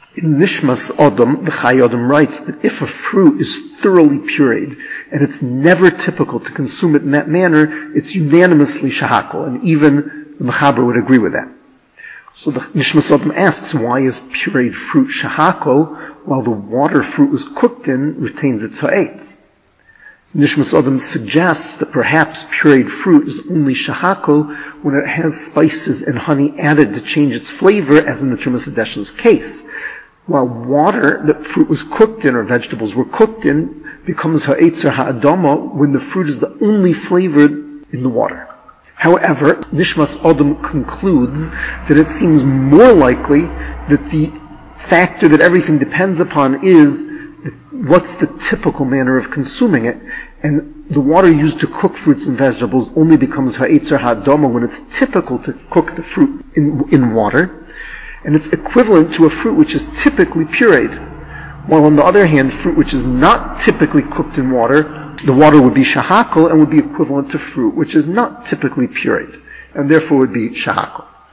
In Nishmas Adam, the Chai Adam writes that if a fruit is thoroughly pureed and it's never typical to consume it in that manner, it's unanimously shahakol, and even the Mechaber would agree with that. So the Nishmas Adam asks, why is pureed fruit shahakol while the water fruit was cooked in retains its ha'etz? Nishmas Adam suggests that perhaps pureed fruit is only shahakol when it has spices and honey added to change its flavor, as in the Trumas Hadeshen's case. While water that fruit was cooked in, or vegetables were cooked in, becomes ha'etz or ha'adama when the fruit is the only flavor in the water. However, Nishmas Adam concludes that it seems more likely that the factor that everything depends upon is what's the typical manner of consuming it, and the water used to cook fruits and vegetables only becomes ha'etz or ha'adama when it's typical to cook the fruit in water, and it's equivalent to a fruit which is typically pureed. While on the other hand, fruit which is not typically cooked in water, the water would be shahakal and would be equivalent to fruit which is not typically pureed, and therefore would be shahakal.